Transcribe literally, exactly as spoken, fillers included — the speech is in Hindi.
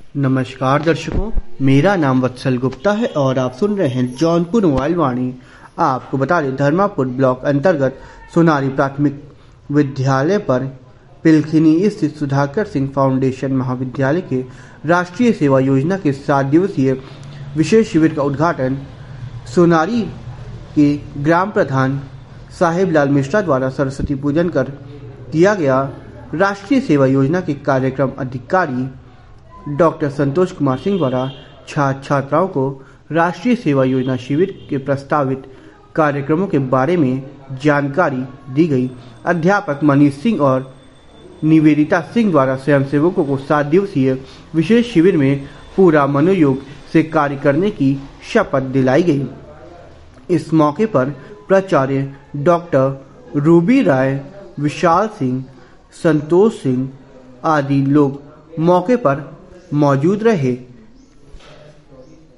नमस्कार दर्शकों, मेरा नाम वत्सल गुप्ता है और आप सुन रहे हैं जौनपुर मोबाइल वाणी। आपको बता दें, धर्मापुर ब्लॉक अंतर्गत सोनारी प्राथमिक विद्यालय पर पिलखिनी स्थित सुधाकर सिंह फाउंडेशन महाविद्यालय के राष्ट्रीय सेवा योजना के सात दिवसीय विशेष शिविर का उद्घाटन सोनारी के ग्राम प्रधान साहेब लाल मिश्रा द्वारा सरस्वती पूजन कर किया गया। राष्ट्रीय सेवा योजना के कार्यक्रम अधिकारी डॉक्टर संतोष कुमार सिंह द्वारा छात्र छात्राओं को राष्ट्रीय सेवा योजना शिविर के प्रस्तावित कार्यक्रमों के बारे में जानकारी दी गई। अध्यापक मनीष सिंह और निवेदिता सिंह द्वारा स्वयंसेवकों को सात दिवसीय विशेष शिविर में पूरा मनोयोग से कार्य करने की शपथ दिलाई गई। इस मौके पर प्राचार्य डॉक्टर रूबी राय, विशाल सिंह, संतोष सिंह आदि लोग मौके पर मौजूद रहे।